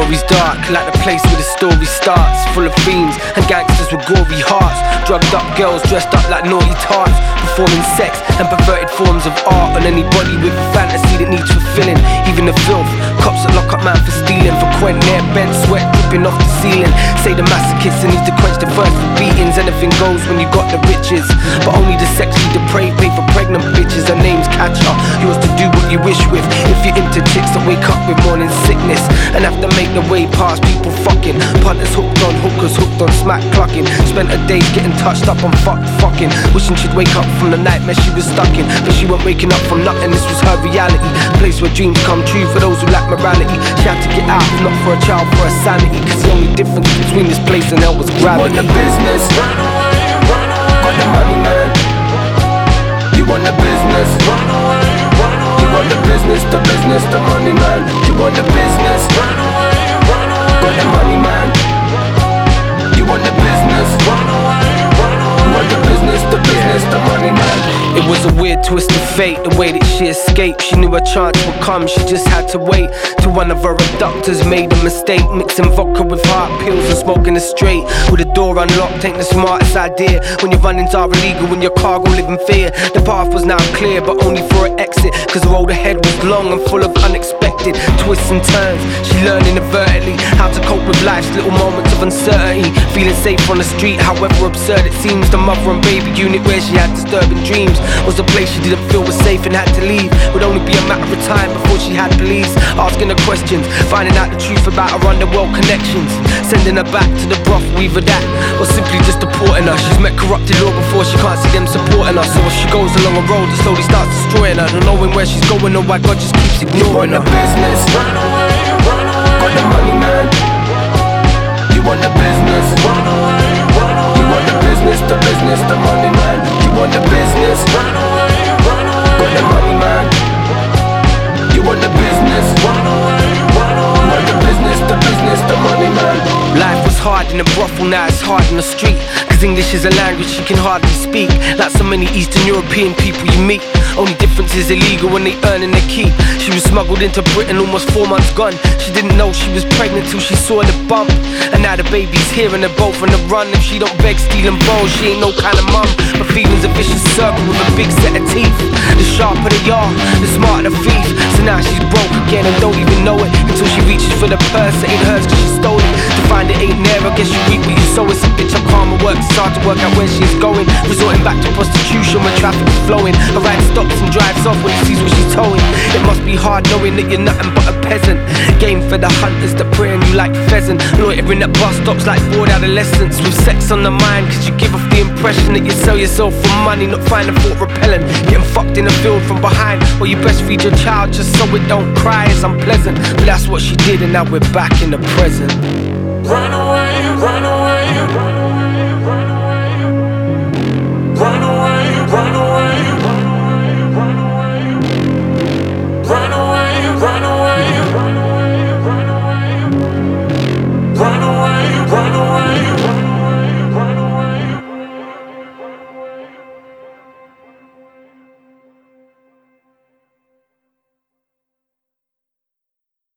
story's dark, like the place where the story starts. Full of fiends and gangsters with gory hearts. Drugged up girls dressed up like naughty tarts, performing sex and perverted forms of art on anybody with a fantasy that needs fulfilling. Even the filth, cops that lock up man for stealing, for quenting their bent sweat dripping off the ceiling. Say the masochist that needs to quench the thirst for beatings. Anything goes when you got the riches, but only the sexually depraved pay for pregnant bitches. Her name's Catcher, yours to do what you wish with. If you're into chicks that wake up with morning sickness and have to make the way past people fucking. Punters hooked on hookers, hooked on smack clucking. Spent her days getting touched up on fucking. Wishing she'd wake up from the nightmare she was stuck in, but she wasn't waking up from nothing, this was her reality. A place where dreams come true for those who lack morality. She had to get out, not for a child, for her sanity. Cause the only difference between this place and hell was gravity. You want the business, run away, run away. Got the money, man. You want the business, run away, run away. You want the business, the money, man. You want the business, run away, run away. Got the money, man. You want the business, run away, run away. You want the business, the money, man. It was a weird twist of fate, the way that she escaped. She knew her chance would come, she just had to wait. Till one of her abductors made a mistake, mixing vodka with heart pills and smoking it straight. With the door unlocked ain't the smartest idea when your runnings are illegal, when your cargo live in fear. The path was now clear, but only for an exit, cause the road ahead was long and full of unexpected twists and turns. She learned inadvertently how to cope with life's little moments of uncertainty. Feeling safe on the street, however absurd it seems. The mother and baby unit where she had disturbing dreams was a place she didn't feel was safe and had to leave. Would only be a matter of time before she had police asking her questions, finding out the truth about her underworld connections, sending her back to the brothel, either that or simply just deporting her. She's met corrupted law before, she can't see them supporting her. So as she goes along a road that slowly starts destroying her, not knowing where she's going or why God just keeps ignoring her. You want the business, run away, run away. Got the money, man. You want the business, run away, run away. You want the business, the money, man. You want the business, run away, run away. Got the money, man. You want the business, run away, run away. You want the business, the money, man. Life was hard in the brothel, now it's hard in the street. Cause English is a language she can hardly speak, like so many Eastern European people you meet. Only difference is illegal when they earn and they keep. She was smuggled into Britain, almost 4 months gone. She didn't know she was pregnant till she saw the bump. And now the baby's here and they're both on the run. If she don't beg, steal and borrow, she ain't no kind of mum. But feeling's a vicious circle with a big set of teeth. The sharper the yard, the smarter the thief. So now she's broke again and don't even know it until she reaches for the purse that ain't hers cause she stole it. To find it ain't there, I guess you reap what you sow. It's a bitch, I'm calm at work, it's hard to work out where she's going. Resorting back to prostitution when traffic is flowing. Her ride stops and drives off when she sees what she's towing. It must be hard knowing that you're nothing but a peasant. Game for the hunters that prey on you like pheasant. Loitering at bus stops like bored adolescents with sex on the mind, cause you give off the impression that you sell yourself for money, not finding thought repellent. Getting fucked in the field from behind, or you breastfeed your child just so it don't cry. It's unpleasant, but that's what she did and now we're back in the present. Run away, run away, run away, run away. Run away, run away, run away, run away. Run away, run away, run away, run away. Run away, run away, run away.